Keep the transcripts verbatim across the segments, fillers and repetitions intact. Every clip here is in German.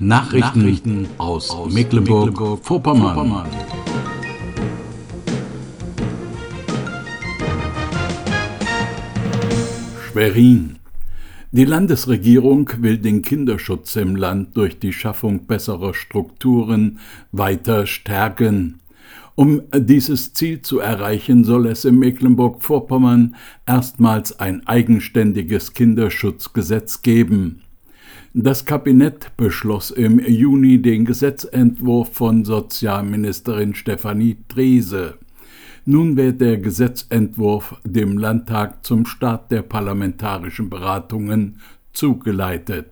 Nachrichten, Nachrichten aus, aus Mecklenburg-Vorpommern. Mecklenburg Schwerin. Die Landesregierung will den Kinderschutz im Land durch die Schaffung besserer Strukturen weiter stärken. Um dieses Ziel zu erreichen, soll es in Mecklenburg-Vorpommern erstmals ein eigenständiges Kinderschutzgesetz geben. Das Kabinett beschloss im Juni den Gesetzentwurf von Sozialministerin Stefanie Treese. Nun wird der Gesetzentwurf dem Landtag zum Start der parlamentarischen Beratungen zugeleitet.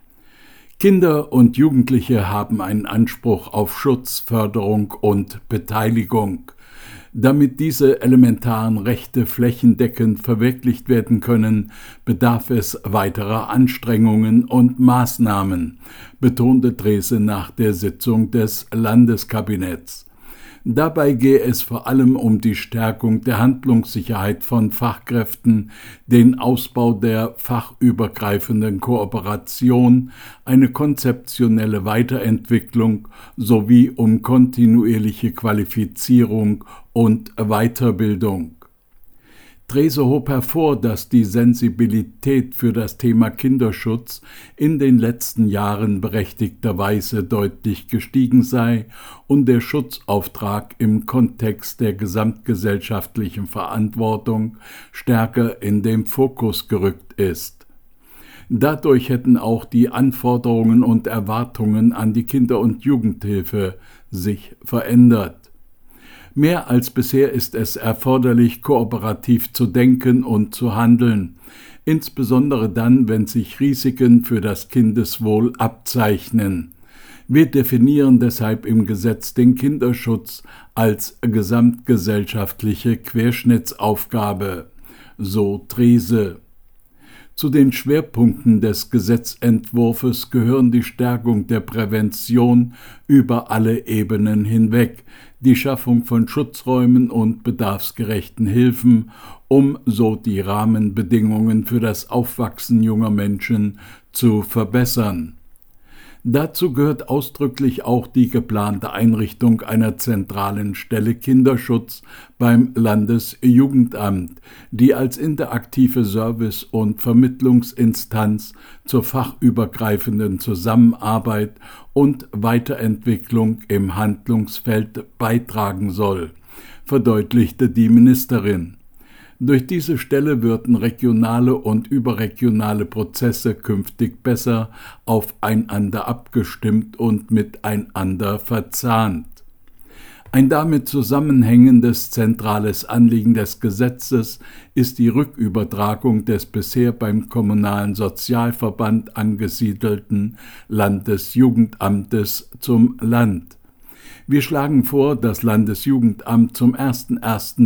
Kinder und Jugendliche haben einen Anspruch auf Schutz, Förderung und Beteiligung. Damit diese elementaren Rechte flächendeckend verwirklicht werden können, bedarf es weiterer Anstrengungen und Maßnahmen, betonte Treese nach der Sitzung des Landeskabinetts. Dabei gehe es vor allem um die Stärkung der Handlungssicherheit von Fachkräften, den Ausbau der fachübergreifenden Kooperation, eine konzeptionelle Weiterentwicklung sowie um kontinuierliche Qualifizierung und Weiterbildung. Treese hob hervor, dass die Sensibilität für das Thema Kinderschutz in den letzten Jahren berechtigterweise deutlich gestiegen sei und der Schutzauftrag im Kontext der gesamtgesellschaftlichen Verantwortung stärker in den Fokus gerückt ist. Dadurch hätten auch die Anforderungen und Erwartungen an die Kinder- und Jugendhilfe sich verändert. Mehr als bisher ist es erforderlich, kooperativ zu denken und zu handeln, insbesondere dann, wenn sich Risiken für das Kindeswohl abzeichnen. Wir definieren deshalb im Gesetz den Kinderschutz als gesamtgesellschaftliche Querschnittsaufgabe, so Treese. Zu den Schwerpunkten des Gesetzentwurfs gehören die Stärkung der Prävention über alle Ebenen hinweg, die Schaffung von Schutzräumen und bedarfsgerechten Hilfen, um so die Rahmenbedingungen für das Aufwachsen junger Menschen zu verbessern. Dazu gehört ausdrücklich auch die geplante Einrichtung einer zentralen Stelle Kinderschutz beim Landesjugendamt, die als interaktive Service- und Vermittlungsinstanz zur fachübergreifenden Zusammenarbeit und Weiterentwicklung im Handlungsfeld beitragen soll, verdeutlichte die Ministerin. Durch diese Stelle würden regionale und überregionale Prozesse künftig besser aufeinander abgestimmt und miteinander verzahnt. Ein damit zusammenhängendes zentrales Anliegen des Gesetzes ist die Rückübertragung des bisher beim Kommunalen Sozialverband angesiedelten Landesjugendamtes zum Land. Wir schlagen vor, das Landesjugendamt zum ersten ersten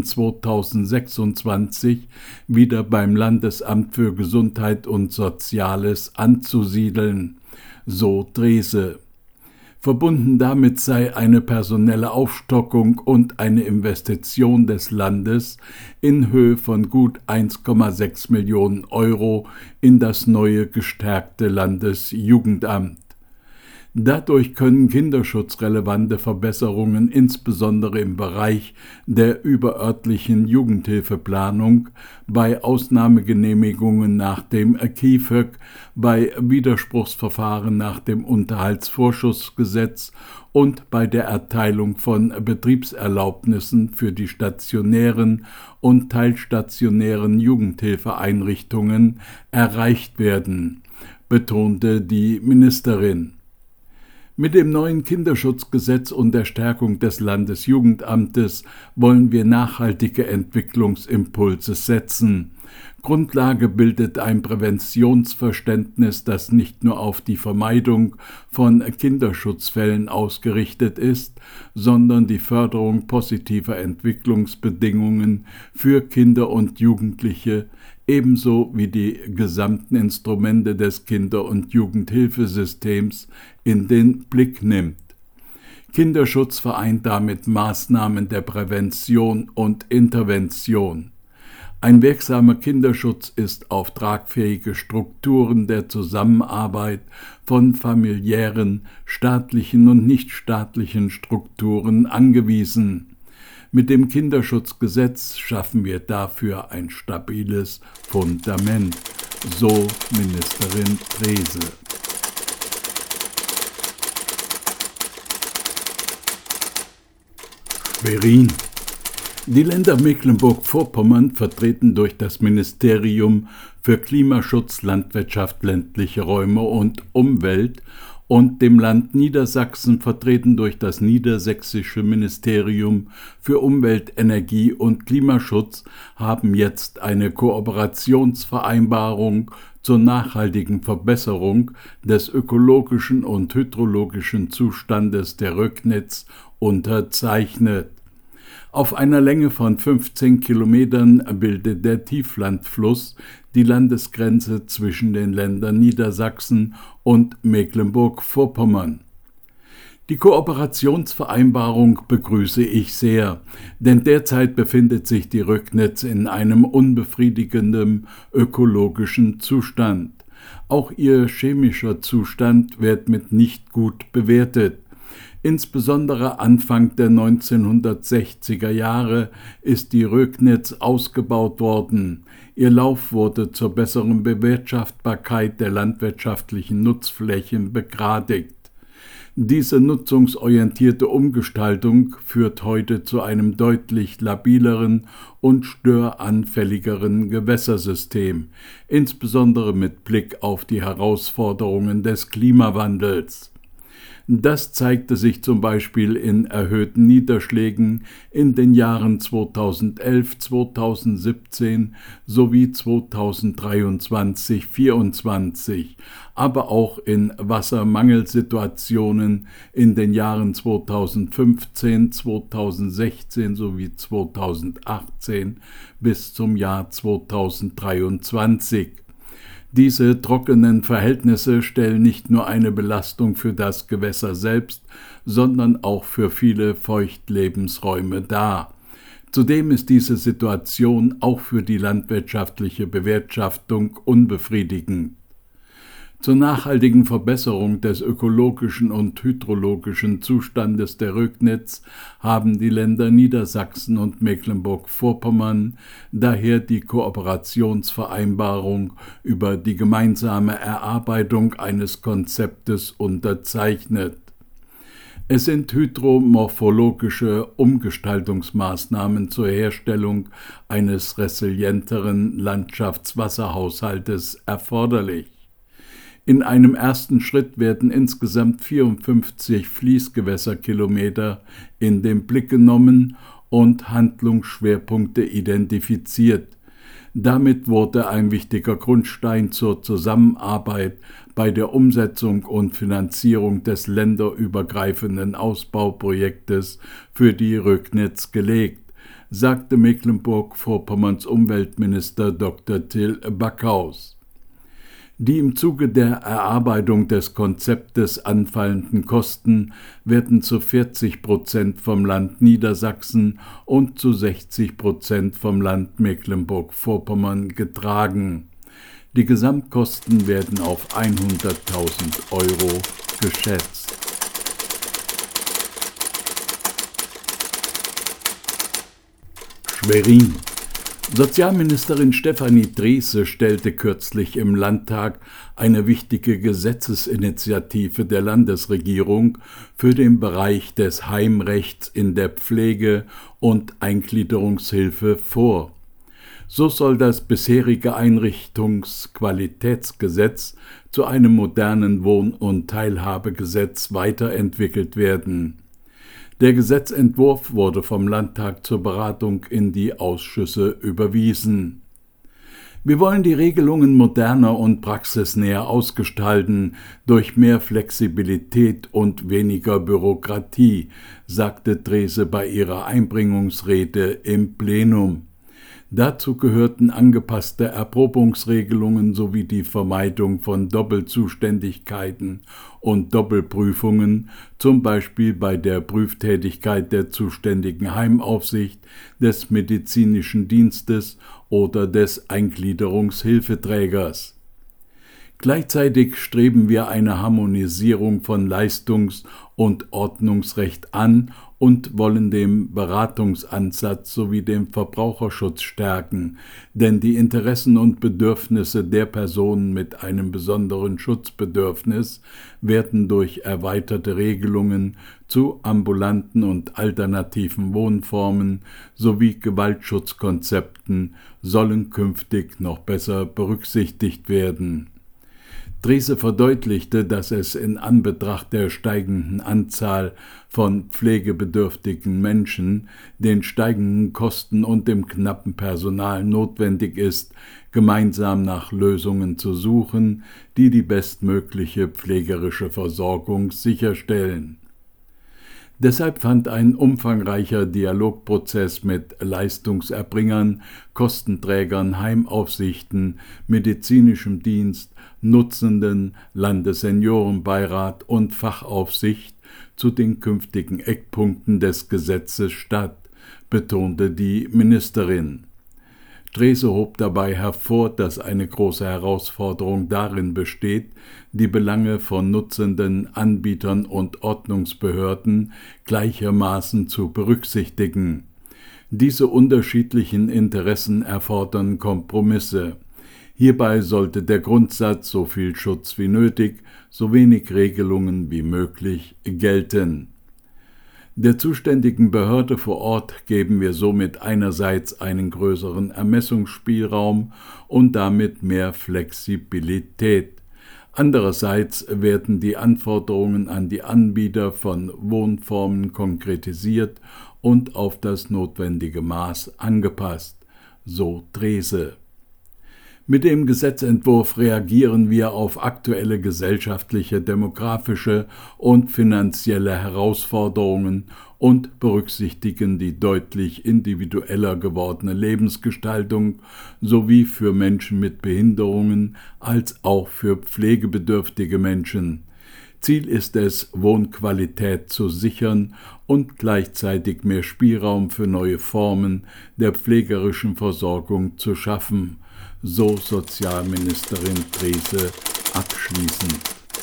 zweitausendsechsundzwanzig wieder beim Landesamt für Gesundheit und Soziales anzusiedeln, so Treese. Verbunden damit sei eine personelle Aufstockung und eine Investition des Landes in Höhe von gut eins Komma sechs Millionen Euro in das neue gestärkte Landesjugendamt. Dadurch können kinderschutzrelevante Verbesserungen insbesondere im Bereich der überörtlichen Jugendhilfeplanung, bei Ausnahmegenehmigungen nach dem K I F Ö G, bei Widerspruchsverfahren nach dem Unterhaltsvorschussgesetz und bei der Erteilung von Betriebserlaubnissen für die stationären und teilstationären Jugendhilfeeinrichtungen erreicht werden, betonte die Ministerin. Mit dem neuen Kinderschutzgesetz und der Stärkung des Landesjugendamtes wollen wir nachhaltige Entwicklungsimpulse setzen. Grundlage bildet ein Präventionsverständnis, das nicht nur auf die Vermeidung von Kinderschutzfällen ausgerichtet ist, sondern die Förderung positiver Entwicklungsbedingungen für Kinder und Jugendliche, ebenso wie die gesamten Instrumente des Kinder- und Jugendhilfesystems in den Blick nimmt. Kinderschutz vereint damit Maßnahmen der Prävention und Intervention. Ein wirksamer Kinderschutz ist auf tragfähige Strukturen der Zusammenarbeit von familiären, staatlichen und nichtstaatlichen Strukturen angewiesen. Mit dem Kinderschutzgesetz schaffen wir dafür ein stabiles Fundament, so Ministerin Trese. Schwerin. Die Länder Mecklenburg-Vorpommern, vertreten durch das Ministerium für Klimaschutz, Landwirtschaft, ländliche Räume und Umwelt, und dem Land Niedersachsen, vertreten durch das Niedersächsische Ministerium für Umwelt, Energie und Klimaschutz, haben jetzt eine Kooperationsvereinbarung zur nachhaltigen Verbesserung des ökologischen und hydrologischen Zustandes der Röcknitz unterzeichnet. Auf einer Länge von fünfzehn Kilometern bildet der Tieflandfluss die Landesgrenze zwischen den Ländern Niedersachsen und Mecklenburg-Vorpommern. Die Kooperationsvereinbarung begrüße ich sehr, denn derzeit befindet sich die Röcknitz in einem unbefriedigenden ökologischen Zustand. Auch ihr chemischer Zustand wird mit nicht gut bewertet. Insbesondere Anfang der neunzehnhundertsechziger Jahre ist die Röcknitz ausgebaut worden. Ihr Lauf wurde zur besseren Bewirtschaftbarkeit der landwirtschaftlichen Nutzflächen begradigt. Diese nutzungsorientierte Umgestaltung führt heute zu einem deutlich labileren und störanfälligeren Gewässersystem, insbesondere mit Blick auf die Herausforderungen des Klimawandels. Das zeigte sich zum Beispiel in erhöhten Niederschlägen in den Jahren zweitausendelf, zweitausendsiebzehn sowie zweitausenddreiundzwanzig vierundzwanzig, aber auch in Wassermangelsituationen in den Jahren zweitausendfünfzehn, zweitausendsechzehn sowie zweitausendachtzehn bis zum Jahr zweitausenddreiundzwanzig. Diese trockenen Verhältnisse stellen nicht nur eine Belastung für das Gewässer selbst, sondern auch für viele Feuchtlebensräume dar. Zudem ist diese Situation auch für die landwirtschaftliche Bewirtschaftung unbefriedigend. Zur nachhaltigen Verbesserung des ökologischen und hydrologischen Zustandes der Röcknitz haben die Länder Niedersachsen und Mecklenburg-Vorpommern daher die Kooperationsvereinbarung über die gemeinsame Erarbeitung eines Konzeptes unterzeichnet. Es sind hydromorphologische Umgestaltungsmaßnahmen zur Herstellung eines resilienteren Landschaftswasserhaushaltes erforderlich. In einem ersten Schritt werden insgesamt vierundfünfzig Fließgewässerkilometer in den Blick genommen und Handlungsschwerpunkte identifiziert. Damit wurde ein wichtiger Grundstein zur Zusammenarbeit bei der Umsetzung und Finanzierung des länderübergreifenden Ausbauprojektes für die Röcknitz gelegt, sagte Mecklenburg-Vorpommerns Umweltminister Doktor Till Backhaus. Die im Zuge der Erarbeitung des Konzeptes anfallenden Kosten werden zu vierzig Prozent vom Land Niedersachsen und zu sechzig Prozent vom Land Mecklenburg-Vorpommern getragen. Die Gesamtkosten werden auf hunderttausend Euro geschätzt. Schwerin. Sozialministerin Stefanie Trese stellte kürzlich im Landtag eine wichtige Gesetzesinitiative der Landesregierung für den Bereich des Heimrechts in der Pflege und Eingliederungshilfe vor. So soll das bisherige Einrichtungsqualitätsgesetz zu einem modernen Wohn- und Teilhabegesetz weiterentwickelt werden. Der Gesetzentwurf wurde vom Landtag zur Beratung in die Ausschüsse überwiesen. Wir wollen die Regelungen moderner und praxisnäher ausgestalten, durch mehr Flexibilität und weniger Bürokratie, sagte Trese bei ihrer Einbringungsrede im Plenum. Dazu gehörten angepasste Erprobungsregelungen sowie die Vermeidung von Doppelzuständigkeiten und Doppelprüfungen, zum Beispiel bei der Prüftätigkeit der zuständigen Heimaufsicht, des medizinischen Dienstes oder des Eingliederungshilfeträgers. Gleichzeitig streben wir eine Harmonisierung von Leistungs- und Ordnungsrecht an und wollen den Beratungsansatz sowie den Verbraucherschutz stärken, denn die Interessen und Bedürfnisse der Personen mit einem besonderen Schutzbedürfnis werden durch erweiterte Regelungen zu ambulanten und alternativen Wohnformen sowie Gewaltschutzkonzepten sollen künftig noch besser berücksichtigt werden. Drese verdeutlichte, dass es in Anbetracht der steigenden Anzahl von pflegebedürftigen Menschen, den steigenden Kosten und dem knappen Personal notwendig ist, gemeinsam nach Lösungen zu suchen, die die bestmögliche pflegerische Versorgung sicherstellen. Deshalb fand ein umfangreicher Dialogprozess mit Leistungserbringern, Kostenträgern, Heimaufsichten, medizinischem Dienst, Nutzenden, Landesseniorenbeirat und Fachaufsicht zu den künftigen Eckpunkten des Gesetzes statt, betonte die Ministerin. Drese hob dabei hervor, dass eine große Herausforderung darin besteht, die Belange von Nutzenden, Anbietern und Ordnungsbehörden gleichermaßen zu berücksichtigen. Diese unterschiedlichen Interessen erfordern Kompromisse. Hierbei sollte der Grundsatz so viel Schutz wie nötig, so wenig Regelungen wie möglich gelten. Der zuständigen Behörde vor Ort geben wir somit einerseits einen größeren Ermessungsspielraum und damit mehr Flexibilität. Andererseits werden die Anforderungen an die Anbieter von Wohnformen konkretisiert und auf das notwendige Maß angepasst, so Drese. Mit dem Gesetzentwurf reagieren wir auf aktuelle gesellschaftliche, demografische und finanzielle Herausforderungen und berücksichtigen die deutlich individueller gewordene Lebensgestaltung sowie für Menschen mit Behinderungen als auch für pflegebedürftige Menschen. Ziel ist es, Wohnqualität zu sichern und gleichzeitig mehr Spielraum für neue Formen der pflegerischen Versorgung zu schaffen, so Sozialministerin Drese abschließend.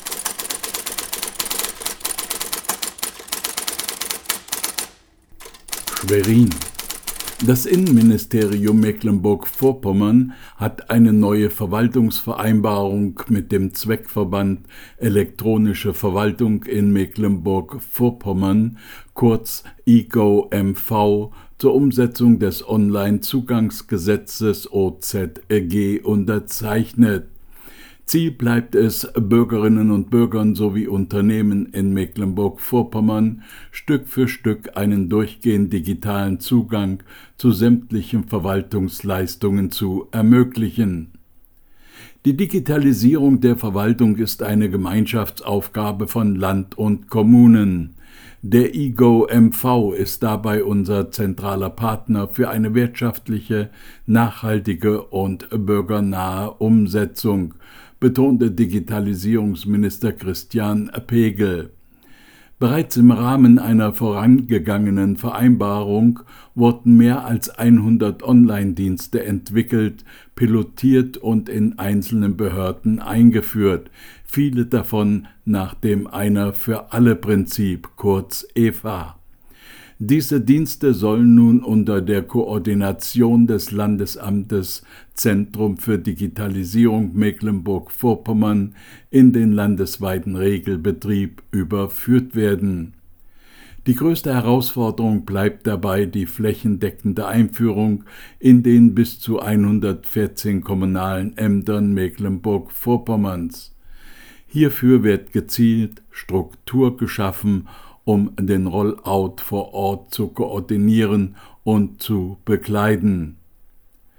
Schwerin. Das Innenministerium Mecklenburg-Vorpommern hat eine neue Verwaltungsvereinbarung mit dem Zweckverband Elektronische Verwaltung in Mecklenburg-Vorpommern, kurz I G O M V, zur Umsetzung des Online-Zugangsgesetzes O Z G unterzeichnet. Ziel bleibt es, Bürgerinnen und Bürgern sowie Unternehmen in Mecklenburg-Vorpommern Stück für Stück einen durchgehend digitalen Zugang zu sämtlichen Verwaltungsleistungen zu ermöglichen. Die Digitalisierung der Verwaltung ist eine Gemeinschaftsaufgabe von Land und Kommunen. Der I G O M V ist dabei unser zentraler Partner für eine wirtschaftliche, nachhaltige und bürgernahe Umsetzung, betonte Digitalisierungsminister Christian Pegel. Bereits im Rahmen einer vorangegangenen Vereinbarung wurden mehr als hundert Online-Dienste entwickelt, pilotiert und in einzelnen Behörden eingeführt, viele davon nach dem Einer-für-alle-Prinzip, kurz E F A. Diese Dienste sollen nun unter der Koordination des Landesamtes Zentrum für Digitalisierung Mecklenburg-Vorpommern in den landesweiten Regelbetrieb überführt werden. Die größte Herausforderung bleibt dabei die flächendeckende Einführung in den bis zu hundertvierzehn kommunalen Ämtern Mecklenburg-Vorpommerns. Hierfür wird gezielt Struktur geschaffen, um den Rollout vor Ort zu koordinieren und zu begleiten.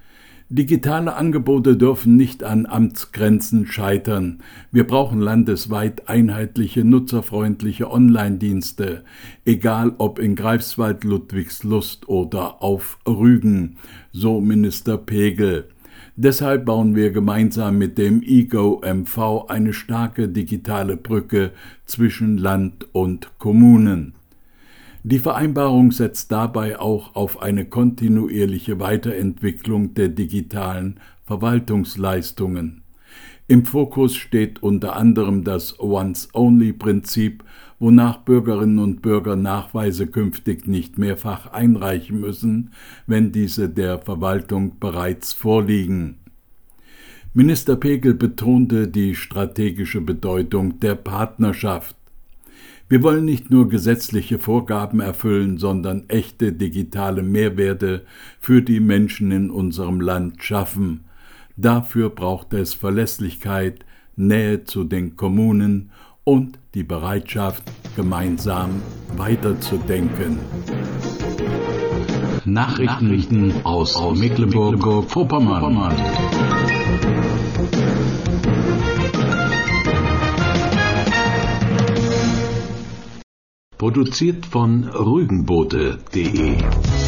Digitale Angebote dürfen nicht an Amtsgrenzen scheitern. Wir brauchen landesweit einheitliche, nutzerfreundliche Online-Dienste, egal ob in Greifswald, Ludwigslust oder auf Rügen, so Minister Pegel. Deshalb bauen wir gemeinsam mit dem eGo-M V eine starke digitale Brücke zwischen Land und Kommunen. Die Vereinbarung setzt dabei auch auf eine kontinuierliche Weiterentwicklung der digitalen Verwaltungsleistungen. Im Fokus steht unter anderem das Once-Only-Prinzip, wonach Bürgerinnen und Bürger Nachweise künftig nicht mehrfach einreichen müssen, wenn diese der Verwaltung bereits vorliegen. Minister Pegel betonte die strategische Bedeutung der Partnerschaft. Wir wollen nicht nur gesetzliche Vorgaben erfüllen, sondern echte digitale Mehrwerte für die Menschen in unserem Land schaffen. Dafür braucht es Verlässlichkeit, Nähe zu den Kommunen und die Bereitschaft, gemeinsam weiterzudenken. Nachrichten aus Mecklenburg-Vorpommern. Produziert von rügenbote punkt de